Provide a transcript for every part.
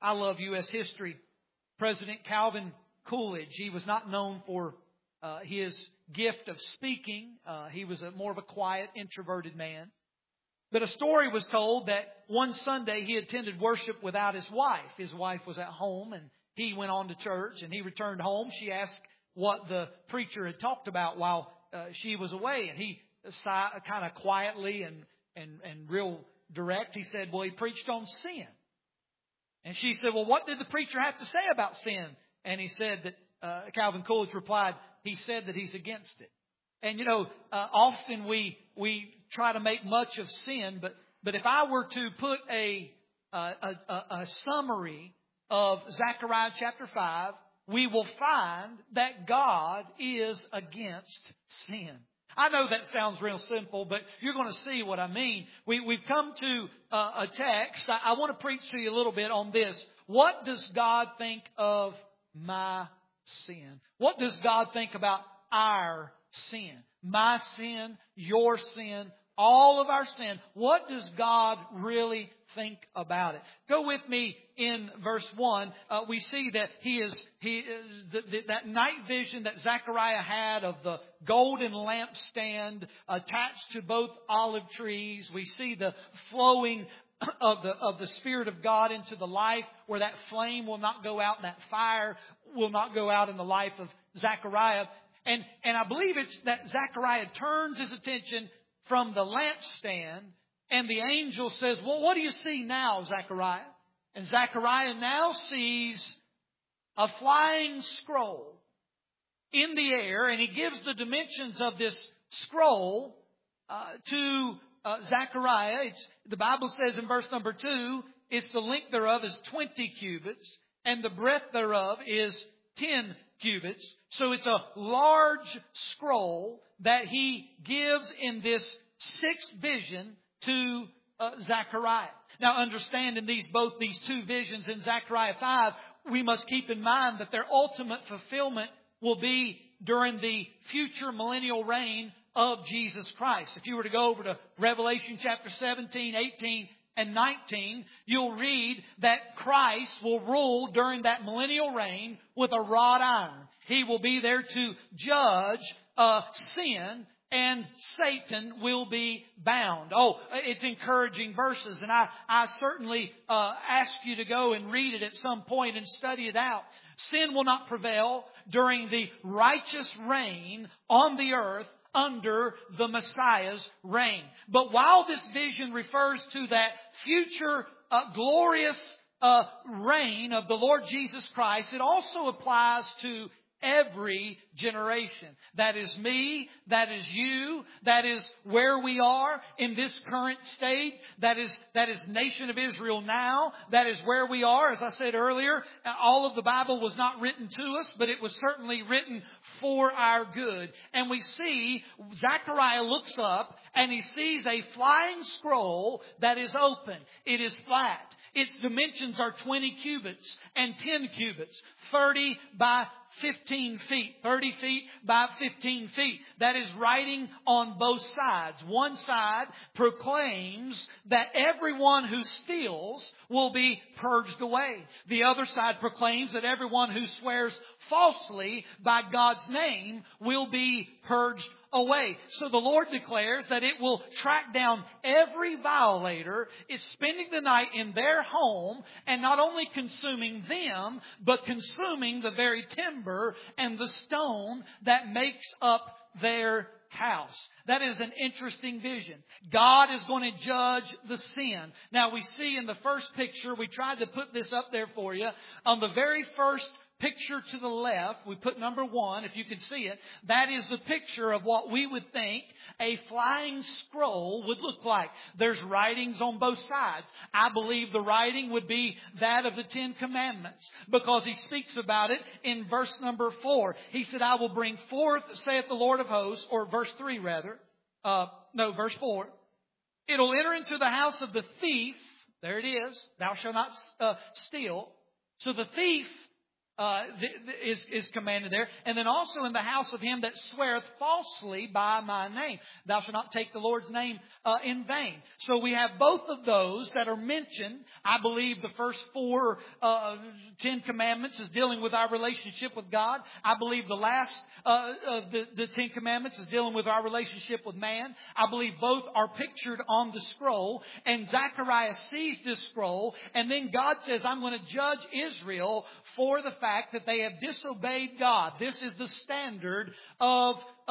I love U.S. history. President Calvin Coolidge, he was not known for his gift of speaking. He was more of a quiet, introverted man. But a story was told that one Sunday he attended worship without his wife. His wife was at home and he went on to church and he returned home. She asked what the preacher had talked about while she was away. And he kind of quietly and real direct, he said, well, he preached on sin. And she said, well, what did the preacher have to say about sin? And he said that, Calvin Coolidge replied, he said that he's against it. And, often we try to make much of sin, but if I were to put a summary of Zechariah chapter 5, we will find that God is against sin. I know that sounds real simple, but you're going to see what I mean. We've come to a text. I want to preach to you a little bit on this. What does God think of my sin? What does God think about our sin? My sin, your sin, all of our sin. What does God really think about it? Go with me in verse 1. We see that that night vision that Zechariah had of the golden lampstand attached to both olive trees. We see the flowing of the Spirit of God into the life where that flame will not go out and that fire will not go out in the life of Zechariah. And I believe it's that Zechariah turns his attention from the lampstand, and the angel says, well, what do you see now, Zechariah? And Zechariah now sees a flying scroll in the air, and he gives the dimensions of this scroll to Zechariah. The Bible says in verse number 2, it's the length thereof is 20 cubits, and the breadth thereof is 10 cubits. So it's a large scroll that he gives in this sixth vision to Zechariah. Now understand in both these two visions in Zechariah 5, we must keep in mind that their ultimate fulfillment will be during the future millennial reign of Jesus Christ. If you were to go over to Revelation chapter 17, 18, and 19, you'll read that Christ will rule during that millennial reign with a rod iron. He will be there to judge sin, and Satan will be bound. Oh, it's encouraging verses, and I certainly ask you to go and read it at some point and study it out. Sin will not prevail during the righteous reign on the earth under the Messiah's reign. But while this vision refers to that future glorious reign of the Lord Jesus Christ, it also applies to every generation. That is me, that is you, that is where we are in this current state, that is nation of Israel now, that is where we are. As I said earlier, all of the Bible was not written to us, but it was certainly written for our good. And we see Zechariah looks up and he sees a flying scroll that is open. It is flat. Its dimensions are 20 cubits and 10 cubits, 30 by 15 feet, 30 feet by 15 feet. That is writing on both sides. One side proclaims that everyone who steals will be purged away. The other side proclaims that everyone who swears falsely by God's name will be purged away. So the Lord declares that it will track down every violator. It's spending the night in their home and not only consuming them, but consuming the very timber and the stone that makes up their house. That is an interesting vision. God is going to judge the sin. Now we see in the first picture, we tried to put this up there for you, on the very first picture to the left, we put number 1, if you can see it. That is the picture of what we would think a flying scroll would look like. There's writings on both sides. I believe the writing would be that of the 10 Commandments, because he speaks about it in verse number 4. He said, I will bring forth, saith the Lord of hosts, or verse 3 rather. Verse 4. It'll enter into the house of the thief. There it is. Thou shalt not steal. So the thief is commanded there. And then also in the house of him that sweareth falsely by my name. Thou shalt not take the Lord's name in vain. So we have both of those that are mentioned. I believe the first 10 commandments is dealing with our relationship with God. I believe the last of the 10 commandments is dealing with our relationship with man. I believe both are pictured on the scroll. And Zechariah sees this scroll. And then God says, I'm going to judge Israel for the fact that they have disobeyed God. This is the standard of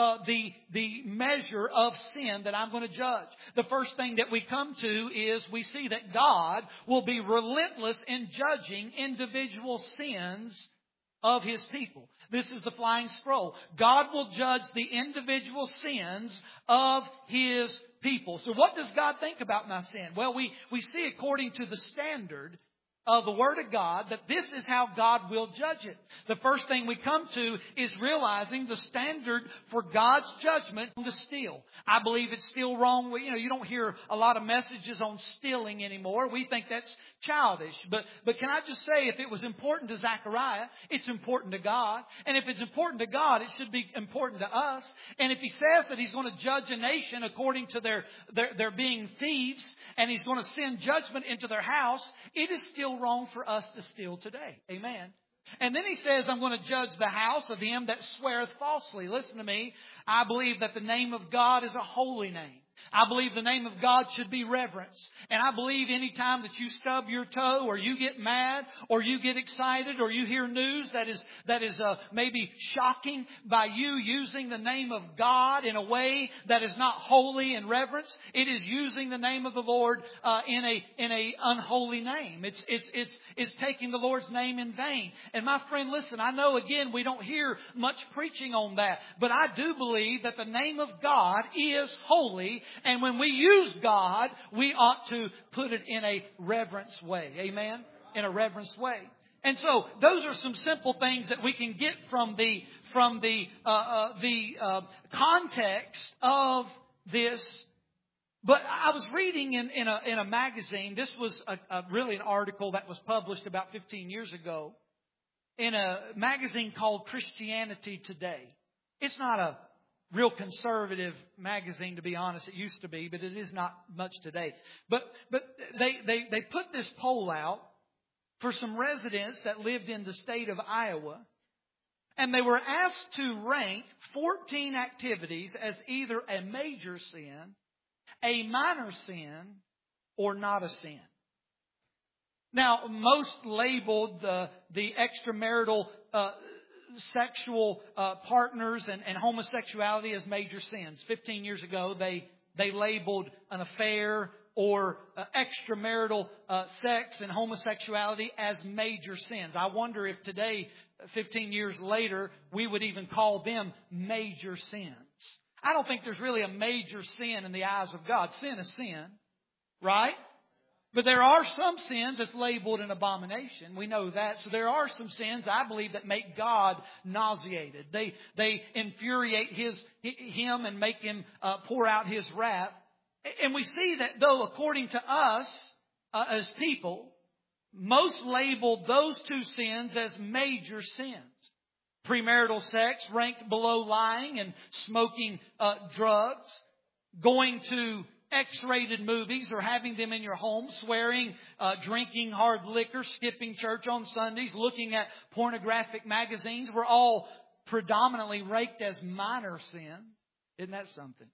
the measure of sin that I'm going to judge. The first thing that we come to is we see that God will be relentless in judging individual sins of His people. This is the flying scroll. God will judge the individual sins of His people. So what does God think about my sin? Well, we see according to the standard of the Word of God that this is how God will judge it. The first thing we come to is realizing the standard for God's judgment to steal. I believe it's still wrong. You don't hear a lot of messages on stealing anymore. We think that's childish. But can I just say, if it was important to Zechariah, it's important to God. And if it's important to God, it should be important to us. And if He says that He's going to judge a nation according to their being thieves, and He's going to send judgment into their house, it is still wrong for us to steal today. Amen. And then He says, I'm going to judge the house of him that sweareth falsely. Listen to me. I believe that the name of God is a holy name. I believe the name of God should be reverenced. And I believe any time that you stub your toe or you get mad or you get excited or you hear news that is maybe shocking by you using the name of God in a way that is not holy and reverence, it is using the name of the Lord in a unholy name. It's taking the Lord's name in vain. And my friend, listen, I know again we don't hear much preaching on that, but I do believe that the name of God is holy. And when we use God, we ought to put it in a reverence way. Amen? In a reverence way. And so those are some simple things that we can get from the context of this. But I was reading in a magazine. This was really an article that was published about 15 years ago in a magazine called Christianity Today. It's not a real conservative magazine, to be honest. It used to be, but it is not much today. But they put this poll out for some residents that lived in the state of Iowa. And they were asked to rank 14 activities as either a major sin, a minor sin, or not a sin. Now, most labeled the extramarital sexual partners and homosexuality as major sins. 15 years ago, they labeled an affair or extramarital sex and homosexuality as major sins. I wonder if today, 15 years later, we would even call them major sins. I don't think there's really a major sin in the eyes of God. Sin is sin, right? But there are some sins that's labeled an abomination. We know that. So there are some sins, I believe, that make God nauseated. They infuriate Him and make Him pour out His wrath. And we see that, though, according to us as people, most label those two sins as major sins. Premarital sex ranked below lying and smoking drugs. Going to X-rated movies or having them in your home, swearing, drinking hard liquor, skipping church on Sundays, looking at pornographic magazines were all predominantly ranked as minor sins. Isn't that something?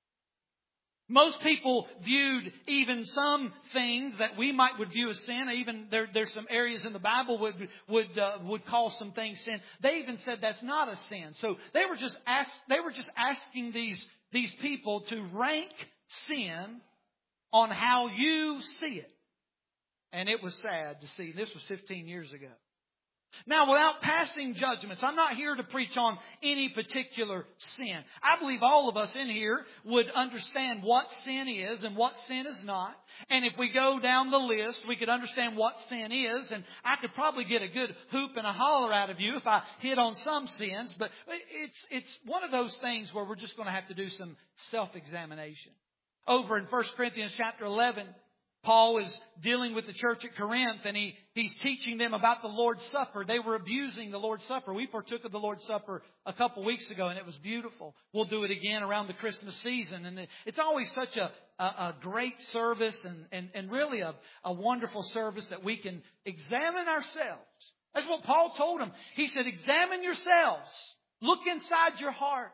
Most people viewed even some things that we would view as sin. Even there's some areas in the Bible would call some things sin. They even said that's not a sin. So they were just asking these people to rank sin on how you see it. And it was sad to see. This was 15 years ago. Now, without passing judgments, I'm not here to preach on any particular sin. I believe all of us in here would understand what sin is and what sin is not. And if we go down the list, we could understand what sin is. And I could probably get a good hoop and a holler out of you if I hit on some sins. But it's one of those things where we're just going to have to do some self-examination. Over in 1 Corinthians chapter 11, Paul is dealing with the church at Corinth, and he's teaching them about the Lord's Supper. They were abusing the Lord's Supper. We partook of the Lord's Supper a couple weeks ago, and it was beautiful. We'll do it again around the Christmas season. And it's always such a great service and really a wonderful service that we can examine ourselves. That's what Paul told them. He said, examine yourselves. Look inside your heart.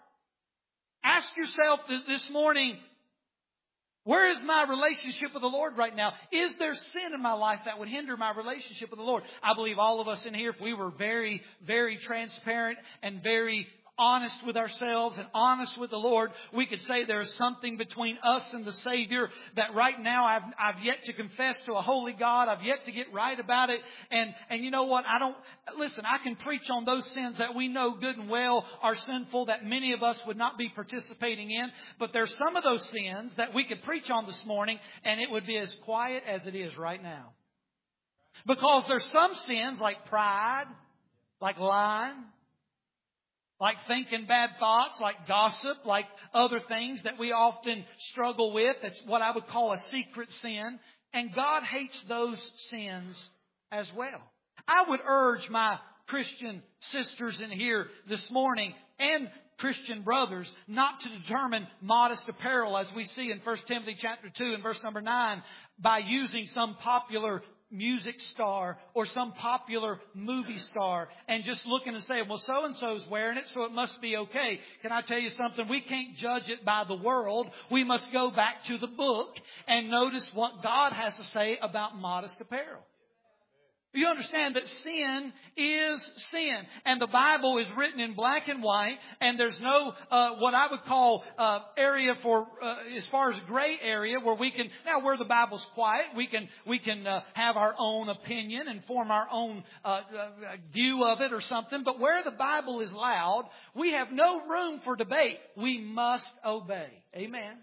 Ask yourself this morning, where is my relationship with the Lord right now? Is there sin in my life that would hinder my relationship with the Lord? I believe all of us in here, if we were very, very transparent and very honest with ourselves and honest with the Lord, we could say there is something between us and the Savior that right now I've yet to confess to a holy God. I've yet to get right about it. And you know what? I can preach on those sins that we know good and well are sinful, that many of us would not be participating in. But there's some of those sins that we could preach on this morning, and it would be as quiet as it is right now. Because there's some sins like pride, like lying, like thinking bad thoughts, like gossip, like other things that we often struggle with. That's what I would call a secret sin. And God hates those sins as well. I would urge my Christian sisters in here this morning and Christian brothers not to determine modest apparel, as we see in 1 Timothy chapter 2 and verse number 9, by using some popular music star or some popular movie star and just looking and saying, well, so-and-so's wearing it, so it must be okay. Can I tell you something? We can't judge it by the world. We must go back to the book and notice what God has to say about modest apparel. You understand that sin is sin. And the Bible is written in black and white. And there's no, what I would call, area for, as far as gray area where we can, now where the Bible's quiet, we can have our own opinion and form our own, view of it or something. But where the Bible is loud, we have no room for debate. We must obey. Amen.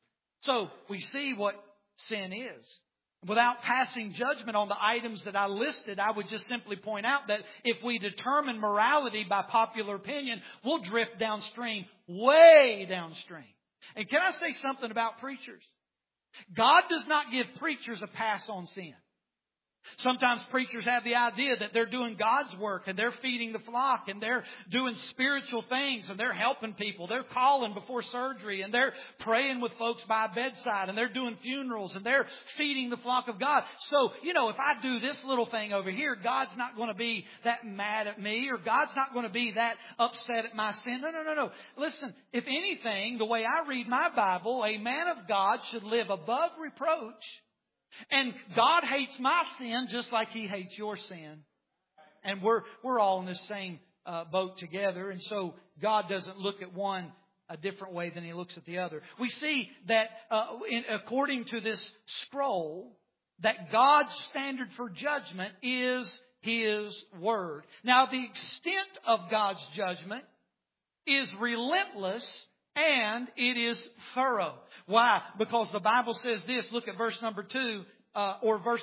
So we see what sin is. Without passing judgment on the items that I listed, I would just simply point out that if we determine morality by popular opinion, we'll drift downstream, way downstream. And can I say something about preachers? God does not give preachers a pass on sin. Sometimes preachers have the idea that they're doing God's work and they're feeding the flock and they're doing spiritual things and they're helping people. They're calling before surgery and they're praying with folks by a bedside and they're doing funerals and they're feeding the flock of God. So, if I do this little thing over here, God's not going to be that mad at me or God's not going to be that upset at my sin. No. Listen, if anything, the way I read my Bible, a man of God should live above reproach. And God hates my sin just like He hates your sin. And we're all in the same boat together. And so God doesn't look at one a different way than He looks at the other. We see that according to this scroll, that God's standard for judgment is His Word. Now, the extent of God's judgment is relentless and it is thorough. Why? Because the Bible says this. Look at verse number 2, verse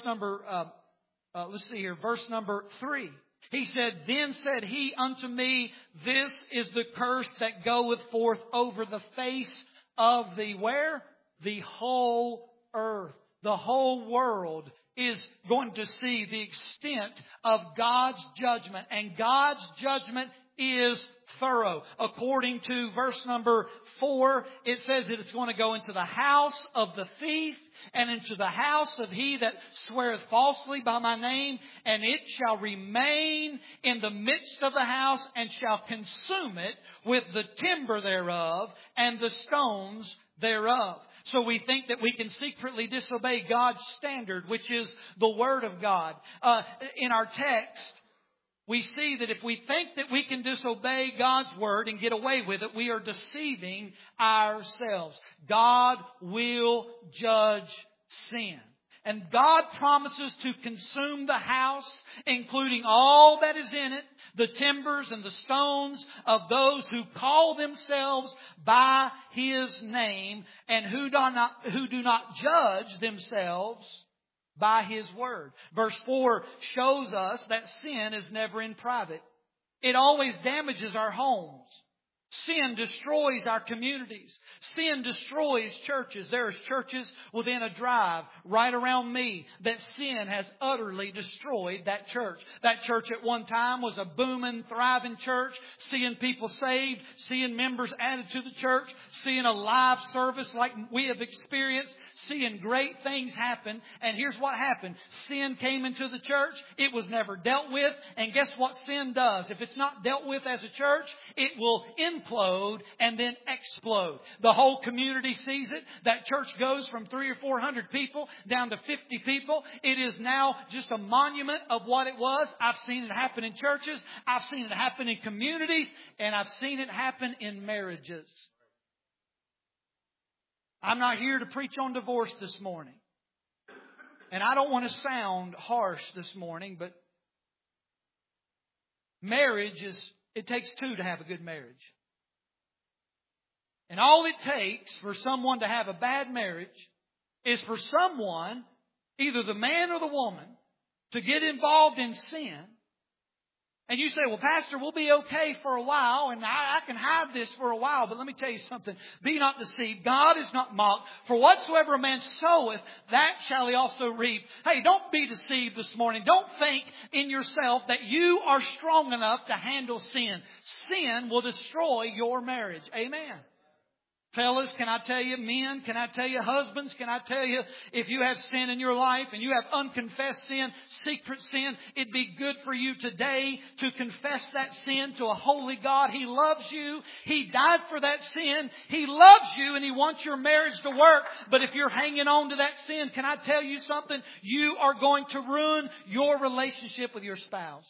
number 3. He said, Then said He unto me, This is the curse that goeth forth over the face of the where? The whole earth. The whole world is going to see the extent of God's judgment. And God's judgment is thorough. According to verse number 4, it says that it's going to go into the house of the thief and into the house of he that sweareth falsely by my name, and it shall remain in the midst of the house and shall consume it with the timber thereof and the stones thereof. So we think that we can secretly disobey God's standard, which is the Word of God. In our text, we see that if we think that we can disobey God's Word and get away with it, we are deceiving ourselves. God will judge sin. And God promises to consume the house, including all that is in it, the timbers and the stones of those who call themselves by His name and who do not judge themselves by His Word. Verse 4 shows us that sin is never in private. It always damages our homes. Sin destroys our communities. Sin destroys churches. There's churches within a drive right around me that sin has utterly destroyed that church. That church at one time was a booming, thriving church, seeing people saved, seeing members added to the church, seeing a live service like we have experienced, seeing great things happen. And here's what happened. Sin came into the church. It was never dealt with. And guess what sin does? If it's not dealt with as a church, it will implode and then explode. The whole community sees it. That church goes from 300 or 400 people down to 50 people. It is now just a monument of what it was. I've seen it happen in churches. I've seen it happen in communities. And I've seen it happen in marriages. I'm not here to preach on divorce this morning. And I don't want to sound harsh this morning, but marriage it takes two to have a good marriage. And all it takes for someone to have a bad marriage is for someone, either the man or the woman, to get involved in sin. And you say, well, Pastor, we'll be okay for a while, and I can hide this for a while. But let me tell you something. Be not deceived. God is not mocked. For whatsoever a man soweth, that shall he also reap. Hey, don't be deceived this morning. Don't think in yourself that you are strong enough to handle sin. Sin will destroy your marriage. Amen. Fellas, can I tell you, men, can I tell you, husbands, can I tell you, if you have sin in your life and you have unconfessed sin, secret sin, it'd be good for you today to confess that sin to a holy God. He loves you. He died for that sin. He loves you and He wants your marriage to work. But if you're hanging on to that sin, can I tell you something? You are going to ruin your relationship with your spouse.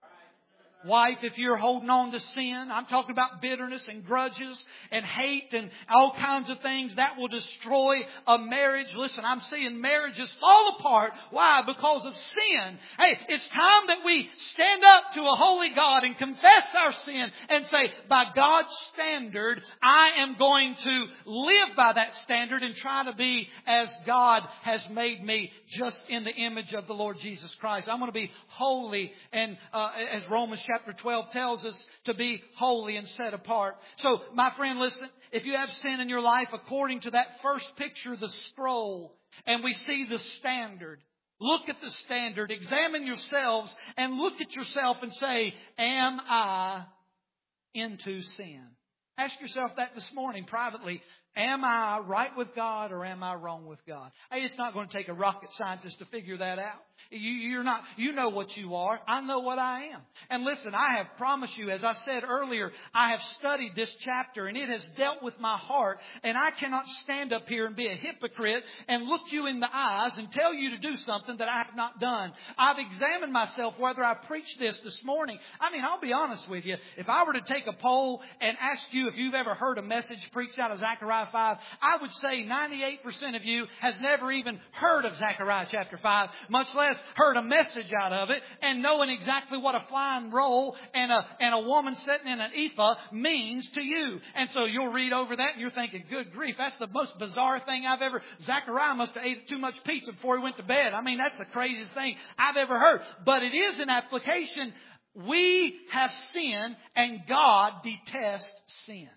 Wife, if you're holding on to sin, I'm talking about bitterness and grudges and hate and all kinds of things that will destroy a marriage. Listen, I'm seeing marriages fall apart. Why? Because of sin. Hey, it's time that we stand up to a holy God and confess our sin and say, by God's standard, I am going to live by that standard and try to be as God has made me, just in the image of the Lord Jesus Christ. I'm going to be holy, and as Romans chapter 12 tells us, to be holy and set apart. So, my friend, listen, if you have sin in your life, according to that first picture, the scroll, and we see the standard, look at the standard, examine yourselves, and look at yourself and say, am I into sin? Ask yourself that this morning privately. Am I right with God or am I wrong with God? Hey, it's not going to take a rocket scientist to figure that out. You're not, you know what you are. I know what I am. And listen, I have promised you, as I said earlier, I have studied this chapter and it has dealt with my heart. And I cannot stand up here and be a hypocrite and look you in the eyes and tell you to do something that I have not done. I've examined myself whether I preached this morning. I mean, I'll be honest with you. If I were to take a poll and ask you if you've ever heard a message preached out of Zechariah 5, I would say 98% of you has never even heard of Zechariah chapter 5, much less heard a message out of it, and knowing exactly what a flying roll and a woman sitting in an ephah means to you. And so you'll read over that and you're thinking, good grief, that's the most bizarre thing I've ever... Zechariah must have ate too much pizza before he went to bed. I mean, that's the craziest thing I've ever heard. But it is an application. We have sin and God detests sin.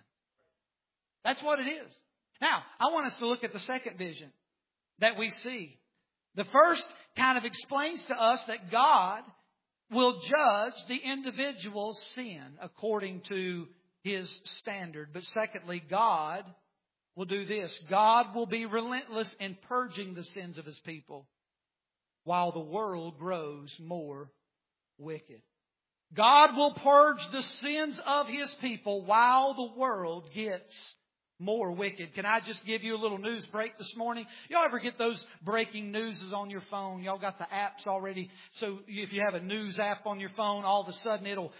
That's what it is. Now, I want us to look at the second vision that we see. The first kind of explains to us that God will judge the individual's sin according to His standard. But secondly, God will do this. God will be relentless in purging the sins of His people while the world grows more wicked. God will purge the sins of His people while the world gets more wicked. Can I just give you a little news break this morning? Y'all ever get those breaking newses on your phone? Y'all got the apps already. So if you have a news app on your phone, all of a sudden it'll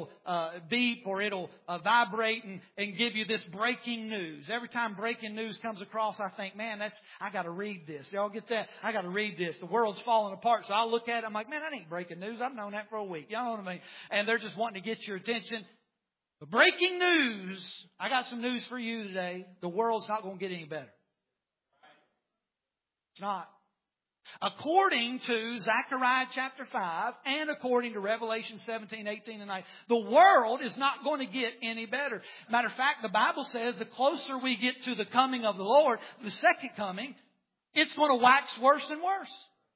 beep or it'll vibrate and give you this breaking news. Every time breaking news comes across, I think, man, I got to read this. Y'all get that? I got to read this. The world's falling apart. So I look at it. I'm like, man, that ain't breaking news. I've known that for a week. Y'all know what I mean? And they're just wanting to get your attention. But breaking news, I got some news for you today. The world's not going to get any better. It's not. According to Zechariah chapter 5 and according to Revelation 17, 18, and 19, the world is not going to get any better. Matter of fact, the Bible says the closer we get to the coming of the Lord, the second coming, it's going to wax worse and worse.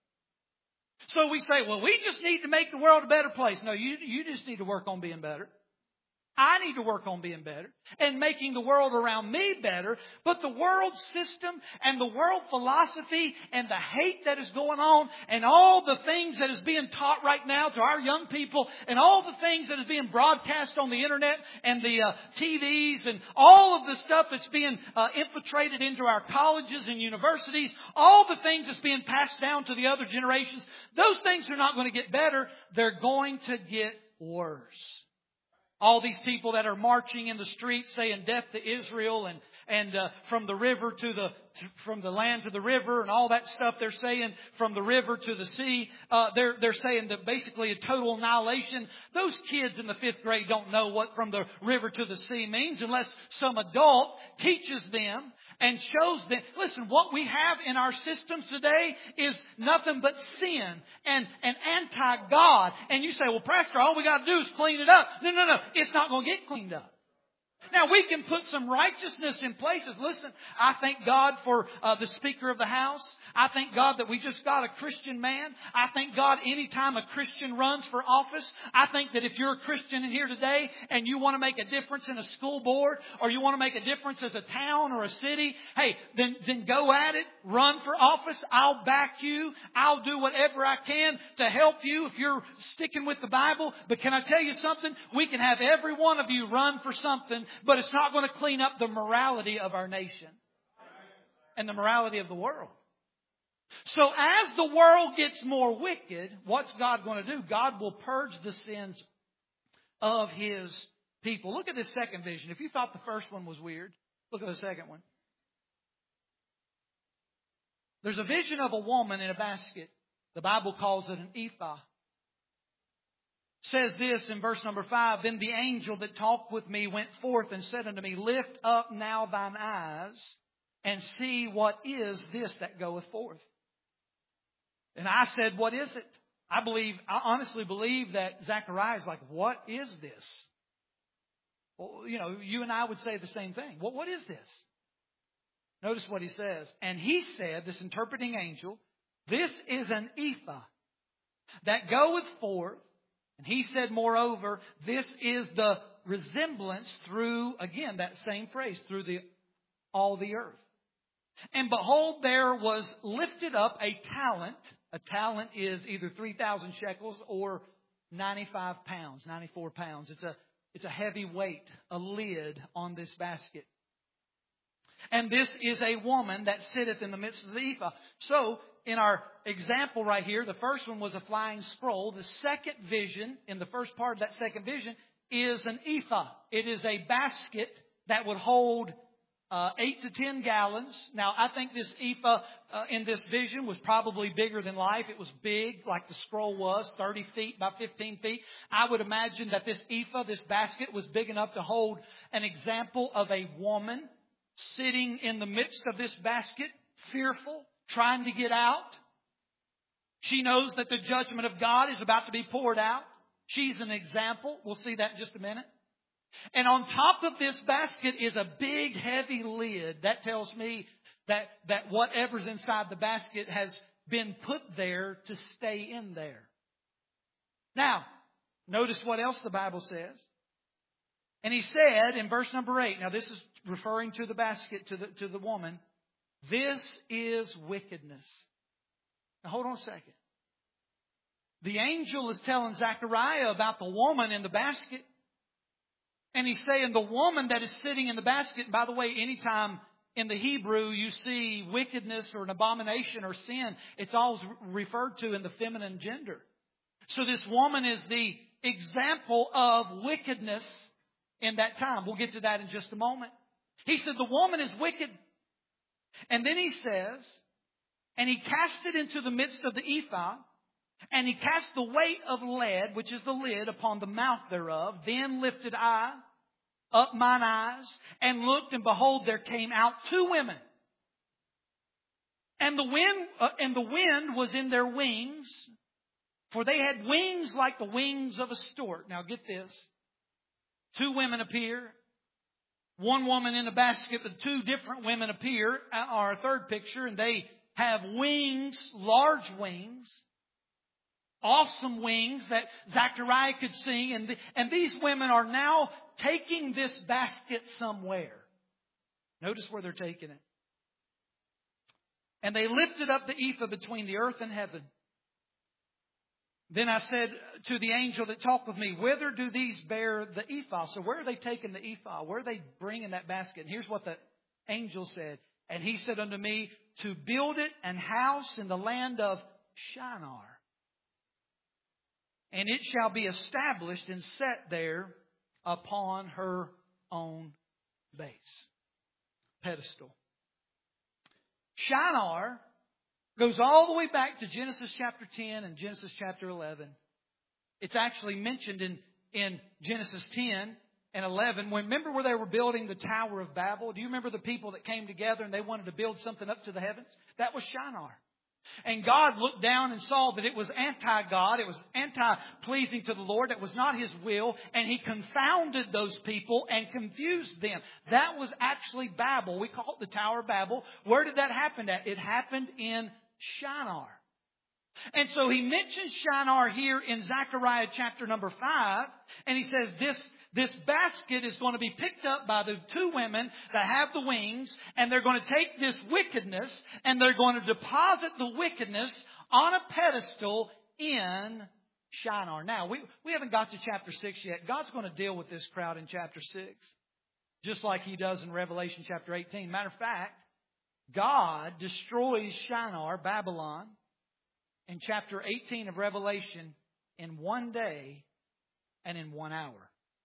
So we say, well, we just need to make the world a better place. No, you just need to work on being better. I need to work on being better and making the world around me better. But the world system and the world philosophy and the hate that is going on and all the things that is being taught right now to our young people and all the things that is being broadcast on the internet and the TVs and all of the stuff that's being infiltrated into our colleges and universities, all the things that's being passed down to the other generations, those things are not going to get better. They're going to get worse. All these people that are marching in the streets saying death to Israel and from the river from the land to the river and all that stuff they're saying from the river to the sea. They're saying that basically a total annihilation. Those kids in the 5th grade don't know what from the river to the sea means unless some adult teaches them and shows them. Listen, what we have in our systems today is nothing but sin and anti-God. And you say, well, Pastor, all we got to do is clean it up. No. It's not going to get cleaned up. Now, we can put some righteousness in places. Listen, I thank God for the Speaker of the House. I thank God that we just got a Christian man. I thank God anytime a Christian runs for office. I think that if you're a Christian in here today and you want to make a difference in a school board or you want to make a difference as a town or a city, hey, then go at it. Run for office. I'll back you. I'll do whatever I can to help you if you're sticking with the Bible. But can I tell you something? We can have every one of you run for something, but it's not going to clean up the morality of our nation and the morality of the world. So as the world gets more wicked, what's God going to do? God will purge the sins of His people. Look at this second vision. If you thought the first one was weird, look at the second one. There's a vision of a woman in a basket. The Bible calls it an ephah. Says this in verse number 5, then the angel that talked with me went forth and said unto me, lift up now thine eyes and see what is this that goeth forth. And I said, what is it? I honestly believe that Zechariah is like, what is this? Well, you and I would say the same thing. Well, what is this? Notice what he says. And he said, this interpreting angel, this is an ephah that goeth forth. And he said, moreover, this is the resemblance through, again, that same phrase, through all the earth. And behold, there was lifted up a talent. A talent is either 3,000 shekels or 95 pounds, 94 pounds. It's a heavy weight, a lid on this basket. And this is a woman that sitteth in the midst of the ephah. So, in our example right here, the first one was a flying scroll. The second vision, in the first part of that second vision, is an ephah. It is a basket that would hold 8 to 10 gallons. Now, I think this ephah in this vision was probably bigger than life. It was big, like the scroll was, 30 feet by 15 feet. I would imagine that this ephah, this basket, was big enough to hold an example of a woman sitting in the midst of this basket, fearful, trying to get out. She knows that the judgment of God is about to be poured out. She's an example. We'll see that in just a minute. And on top of this basket is a big, heavy lid. That tells me that whatever's inside the basket has been put there to stay in there. Now, notice what else the Bible says. And he said in verse number 8, now this is referring to the basket, to the woman, this is wickedness. Now hold on a second. The angel is telling Zechariah about the woman in the basket. And he's saying the woman that is sitting in the basket, and by the way, anytime in the Hebrew you see wickedness or an abomination or sin, it's always referred to in the feminine gender. So this woman is the example of wickedness in that time. We'll get to that in just a moment. He said the woman is wicked. And then he says, and he cast it into the midst of the ephah, and he cast the weight of lead, which is the lid, upon the mouth thereof. Then lifted I up mine eyes, and looked, and behold, there came out two women. And the wind was in their wings, for they had wings like the wings of a stork. Now get this. Two women appear. One woman in a basket, but two different women appear, our third picture, and they have wings, large wings, awesome wings that Zechariah could see. And these women are now taking this basket somewhere. Notice where they're taking it. And they lifted up the ephah between the earth and heaven. Then I said to the angel that talked with me, whither do these bear the ephah? So where are they taking the ephah? Where are they bringing that basket? And here's what the angel said. And he said unto me, to build it an house in the land of Shinar. And it shall be established and set there upon her own base. Pedestal. Shinar goes all the way back to Genesis chapter 10 and Genesis chapter 11. It's actually mentioned in Genesis 10 and 11. Remember where they were building the Tower of Babel? Do you remember the people that came together and they wanted to build something up to the heavens? That was Shinar. And God looked down and saw that it was anti-God. It was anti-pleasing to the Lord. It was not His will. And He confounded those people and confused them. That was actually Babel. We call it the Tower of Babel. Where did that happen at? It happened in Shinar. And so He mentions Shinar here in Zechariah chapter number 5. And He says this basket is going to be picked up by the two women that have the wings, and they're going to take this wickedness and they're going to deposit the wickedness on a pedestal in Shinar. Now, we haven't got to chapter 6 yet. God's going to deal with this crowd in chapter 6, just like He does in Revelation chapter 18. Matter of fact, God destroys Shinar, Babylon, in chapter 18 of Revelation in one day and in 1 hour.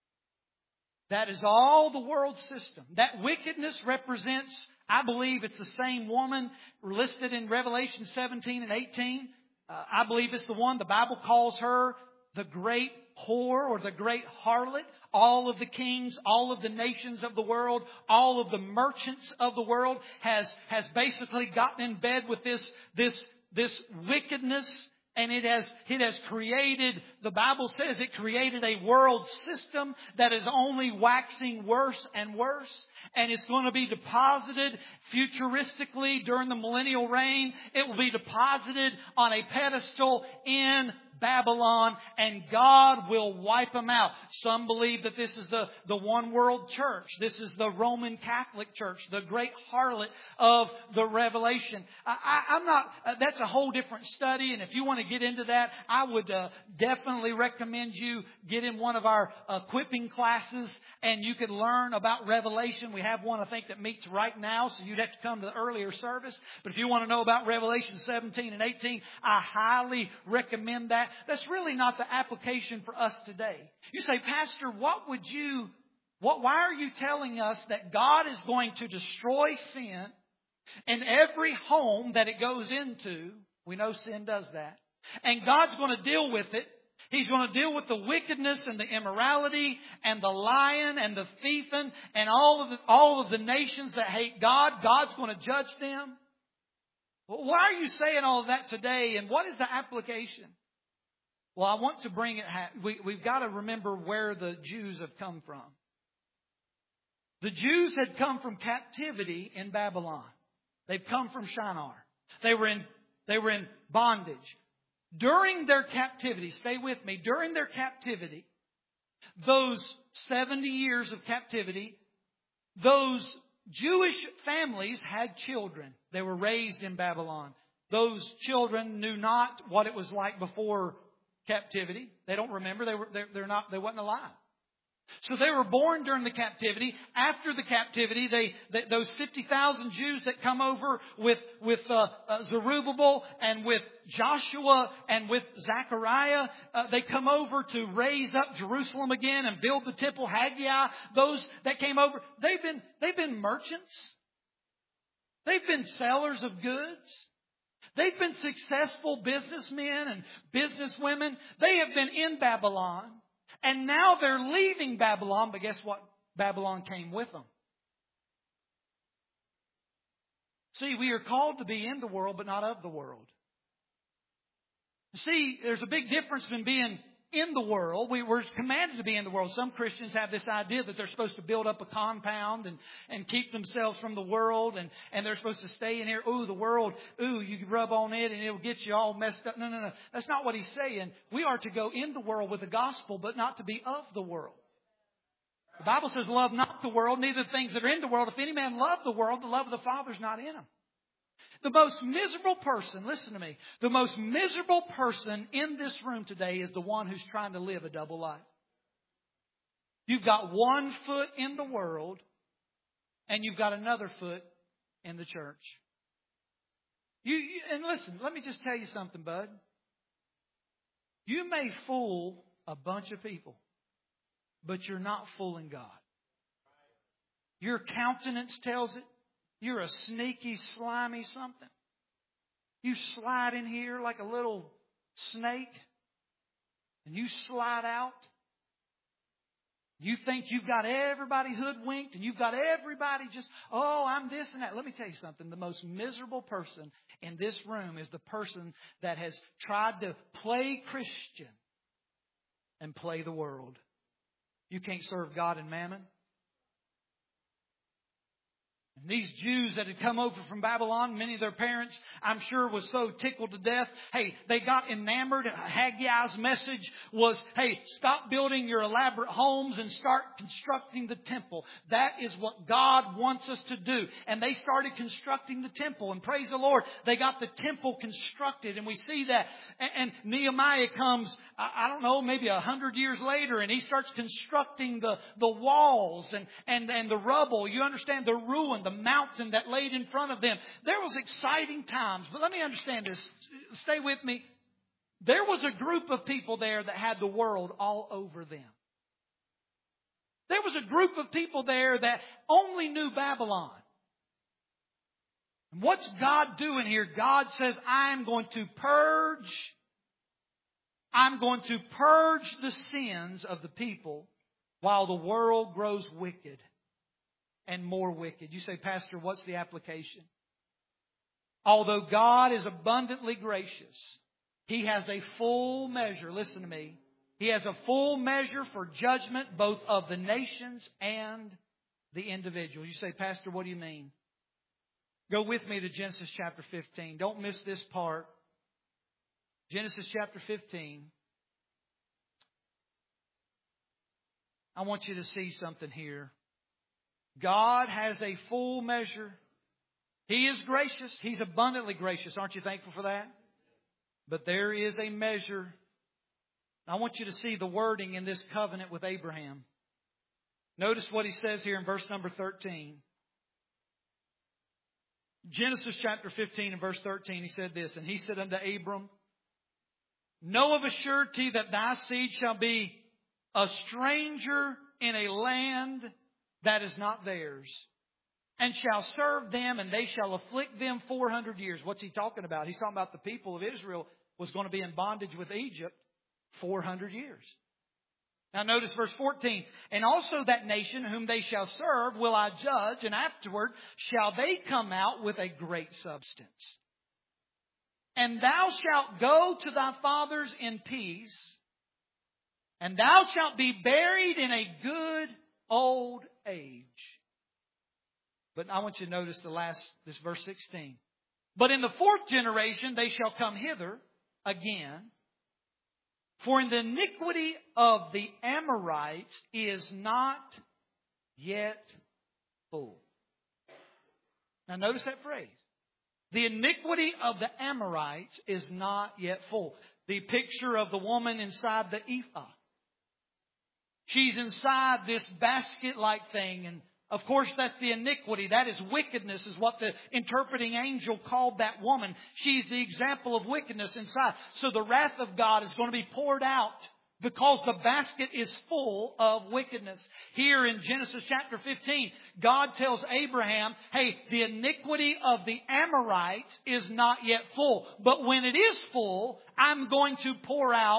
That is all the world system. That wickedness represents, I believe it's the same woman listed in Revelation 17 and 18. I believe it's the one the Bible calls her the great whore or the great harlot. All of the kings, all of the nations of the world, all of the merchants of the world has basically gotten in bed with this wickedness. And it has created, the Bible says it created a world system that is only waxing worse and worse. And it's going to be deposited futuristically during the millennial reign. It will be deposited on a pedestal in Babylon, and God will wipe them out. Some believe that this is the one world church. This is the Roman Catholic Church, the great harlot of the Revelation. I'm not, that's a whole different study, and if you want to get into that, I would definitely recommend you get in one of our equipping classes, and you could learn about Revelation. We have one, I think, that meets right now, so you'd have to come to the earlier service. But if you want to know about Revelation 17 and 18, I highly recommend that. That's really not the application for us today. You say, Pastor, why are you telling us that God is going to destroy sin in every home that it goes into? We know sin does that. And God's going to deal with it. He's going to deal with the wickedness and the immorality and the lying and the thieving and all of the nations that hate God. God's going to judge them. Well, why are you saying all of that today? And what is the application? Well, I want to bring it. We've got to remember where the Jews have come from. The Jews had come from captivity in Babylon. They've come from Shinar. They were in bondage. During their captivity, stay with me, during their captivity, those 70 years of captivity, those Jewish families had children. They were raised in Babylon. Those children knew not what it was like before captivity. They don't remember. They wasn't alive. So they were born during the captivity. After the captivity, those 50,000 Jews that come over with Zerubbabel and with Joshua and with Zechariah, they come over to raise up Jerusalem again and build the temple. Haggai, those that came over, they've been merchants. They've been sellers of goods. They've been successful businessmen and businesswomen. They have been in Babylon. And now they're leaving Babylon. But guess what? Babylon came with them. See, we are called to be in the world, but not of the world. See, there's a big difference in being in the world. We were commanded to be in the world. Some Christians have this idea that they're supposed to build up a compound and keep themselves from the world, and they're supposed to stay in here. Ooh, the world, ooh, you rub on it and it'll get you all messed up. No. That's not what he's saying. We are to go in the world with the gospel, but not to be of the world. The Bible says, love not the world, neither the things that are in the world. If any man love the world, the love of the Father is not in him. The most miserable person, listen to me, the most miserable person in this room today is the one who's trying to live a double life. You've got one foot in the world and you've got another foot in the church. And listen, let me just tell you something, bud. You may fool a bunch of people, but you're not fooling God. Your countenance tells it. You're a sneaky, slimy something. You slide in here like a little snake and you slide out. You think you've got everybody hoodwinked and you've got everybody just, oh, I'm this and that. Let me tell you something. The most miserable person in this room is the person that has tried to play Christian and play the world. You can't serve God and mammon. And these Jews that had come over from Babylon, many of their parents, I'm sure, was so tickled to death. Hey, they got enamored. Haggai's message was, hey, stop building your elaborate homes and start constructing the temple. That is what God wants us to do. And they started constructing the temple. And praise the Lord, they got the temple constructed. And we see that. And Nehemiah comes, I don't know, maybe 100 years later, and he starts constructing the walls and the rubble. You understand, the ruin, the mountain that laid in front of them. There was exciting times. But let me understand this. Stay with me. There was a group of people there that had the world all over them. There was a group of people there that only knew Babylon. And what's God doing here? God says, I'm going to purge the sins of the people while the world grows wicked and more wicked. You say, Pastor, what's the application? Although God is abundantly gracious, He has a full measure, listen to me, He has a full measure for judgment both of the nations and the individuals. You say, Pastor, what do you mean? Go with me to Genesis chapter 15. Don't miss this part. Genesis chapter 15. I want you to see something here. God has a full measure. He is gracious. He's abundantly gracious. Aren't you thankful for that? But there is a measure. I want you to see the wording in this covenant with Abraham. Notice what he says here in verse number 13. Genesis chapter 15 and verse 13, he said this, and he said unto Abram, know of a surety that thy seed shall be a stranger in a land that is not theirs, and shall serve them, and they shall afflict them 400 years. What's he talking about? He's talking about the people of Israel was going to be in bondage with Egypt 400 years. Now notice verse 14. And also that nation whom they shall serve will I judge, and afterward shall they come out with a great substance. And thou shalt go to thy fathers in peace, and thou shalt be buried in a good old age. But I want you to notice this verse 16. But in the fourth generation they shall come hither again, for in the iniquity of the Amorites is not yet full. Now notice that phrase. The iniquity of the Amorites is not yet full. The picture of the woman inside the ephah. She's inside this basket-like thing. And of course, that's the iniquity. That is wickedness, is what the interpreting angel called that woman. She's the example of wickedness inside. So the wrath of God is going to be poured out because the basket is full of wickedness. Here in Genesis chapter 15, God tells Abraham, hey, the iniquity of the Amorites is not yet full. But when it is full, I'm going to pour out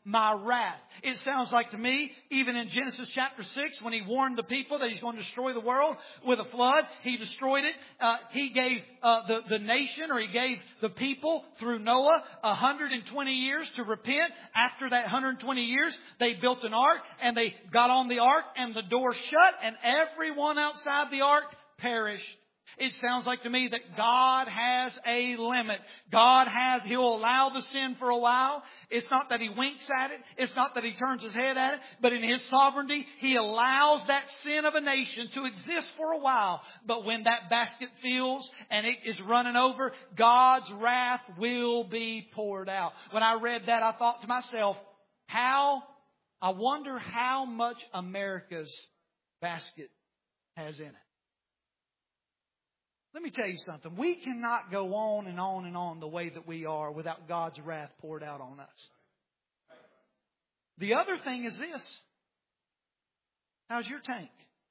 my wrath. It sounds like to me, even in Genesis chapter 6, when He warned the people that He's going to destroy the world with a flood, He destroyed it. He gave the nation, or He gave the people through Noah 120 years to repent. After that 120 years, they built an ark and they got on the ark and the door shut and everyone outside the ark perished. It sounds like to me that God has a limit. He'll allow the sin for a while. It's not that He winks at it. It's not that He turns His head at it. But in His sovereignty, He allows that sin of a nation to exist for a while. But when that basket fills and it is running over, God's wrath will be poured out. When I read that, I thought to myself, I wonder how much America's basket has in it. Let me tell you something. We cannot go on and on and on the way that we are without God's wrath poured out on us. The other thing is this. How's your tank?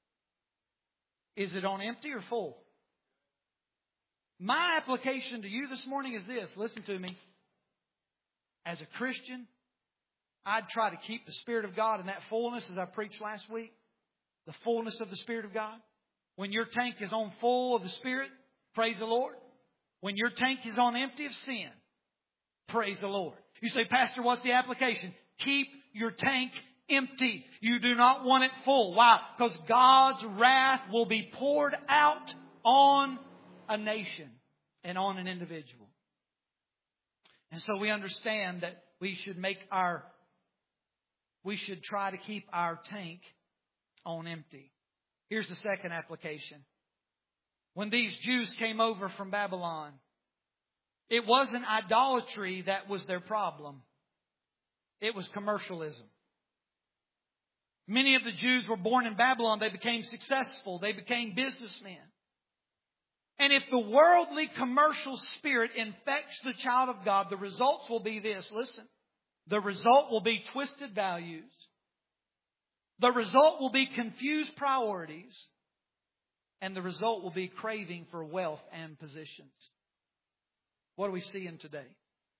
Is it on empty or full? My application to you this morning is this. Listen to me. As a Christian, I'd try to keep the Spirit of God in that fullness, as I preached last week. The fullness of the Spirit of God. When your tank is on full of the Spirit, praise the Lord. When your tank is on empty of sin, praise the Lord. You say, Pastor, what's the application? Keep your tank empty. You do not want it full. Why? Because God's wrath will be poured out on a nation and on an individual. And so we understand that we should try to keep our tank on empty. Here's the second application. When these Jews came over from Babylon, it wasn't idolatry that was their problem. It was commercialism. Many of the Jews were born in Babylon. They became successful. They became businessmen. And if the worldly commercial spirit infects the child of God, the results will be this. Listen. The result will be twisted values. The result will be confused priorities. And the result will be craving for wealth and positions. What are we seeing today?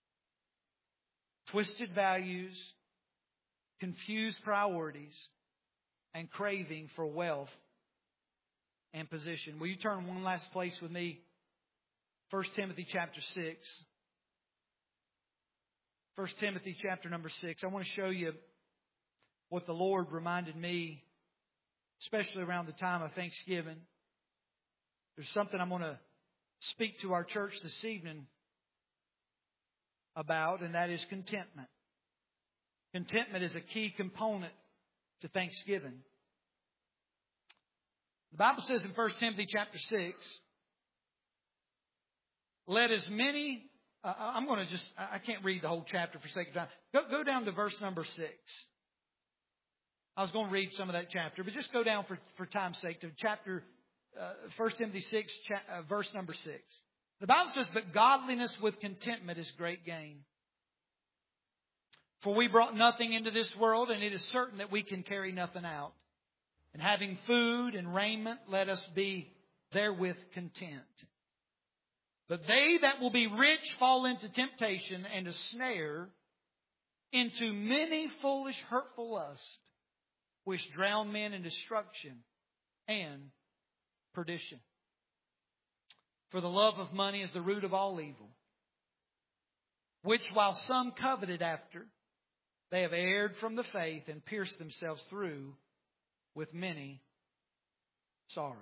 Twisted values, confused priorities, and craving for wealth and position. Will you turn one last place with me? 1 Timothy chapter 6. 1 Timothy chapter number 6. I want to show you what the Lord reminded me, especially around the time of Thanksgiving. There's something I'm going to speak to our church this evening about, and that is contentment. Contentment is a key component to Thanksgiving. The Bible says in 1 Timothy chapter 6, let as many... I can't read the whole chapter for sake of time. Go down to verse number 6. I was going to read some of that chapter, but just go down for time's sake to chapter 1 Timothy 6, verse number 6. The Bible says, but godliness with contentment is great gain. For we brought nothing into this world, and it is certain that we can carry nothing out. And having food and raiment, let us be therewith content. But they that will be rich fall into temptation and a snare, into many foolish, hurtful lusts, which drown men in destruction and perdition. For the love of money is the root of all evil, which while some coveted after, they have erred from the faith and pierced themselves through with many sorrows.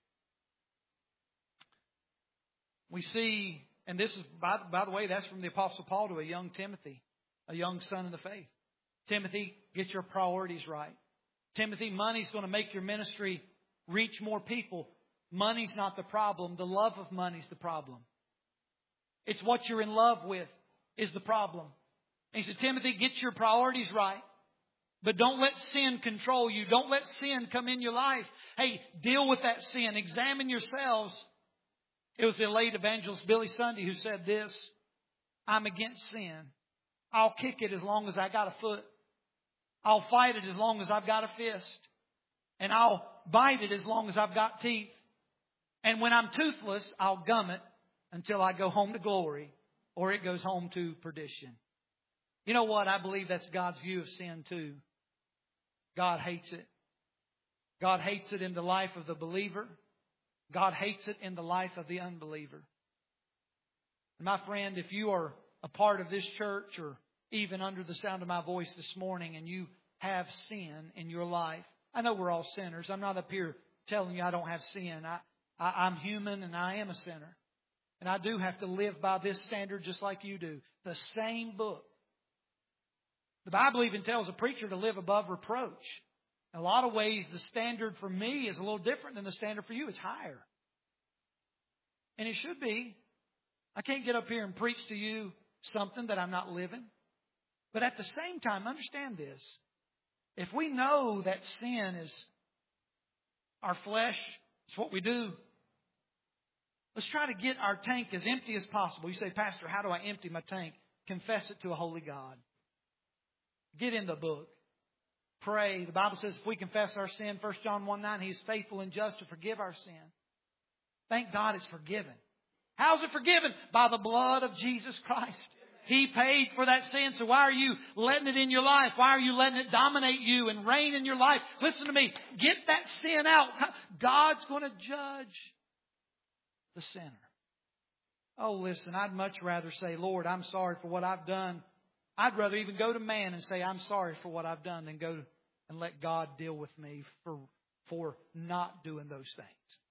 We see, and this is, by the way, that's from the Apostle Paul to a young Timothy, a young son in the faith. Timothy, get your priorities right. Timothy, money's going to make your ministry reach more people. Money's not the problem. The love of money's the problem. It's what you're in love with is the problem. And he said, Timothy, get your priorities right. But don't let sin control you. Don't let sin come in your life. Hey, deal with that sin. Examine yourselves. It was the late evangelist Billy Sunday who said this: I'm against sin. I'll kick it as long as I got a foot. I'll fight it as long as I've got a fist. And I'll bite it as long as I've got teeth. And when I'm toothless, I'll gum it until I go home to glory, or it goes home to perdition. You know what? I believe that's God's view of sin too. God hates it. God hates it in the life of the believer. God hates it in the life of the unbeliever. And my friend, if you are a part of this church or even under the sound of my voice this morning and you have sin in your life, I know we're all sinners. I'm not up here telling you I don't have sin. I'm human and I am a sinner. And I do have to live by this standard just like you do. The same book. The Bible even tells a preacher to live above reproach. In a lot of ways, the standard for me is a little different than the standard for you. It's higher. And it should be. I can't get up here and preach to you something that I'm not living. But at the same time, understand this. If we know that sin is our flesh, it's what we do, let's try to get our tank as empty as possible. You say, Pastor, how do I empty my tank? Confess it to a holy God. Get in the book. Pray. The Bible says if we confess our sin, 1 John 1:9, He is faithful and just to forgive our sin. Thank God it's forgiven. How's it forgiven? By the blood of Jesus Christ. He paid for that sin, so why are you letting it in your life? Why are you letting it dominate you and reign in your life? Listen to me. Get that sin out. God's going to judge the sinner. Oh, listen, I'd much rather say, Lord, I'm sorry for what I've done. I'd rather even go to man and say, I'm sorry for what I've done than go and let God deal with me for not doing those things.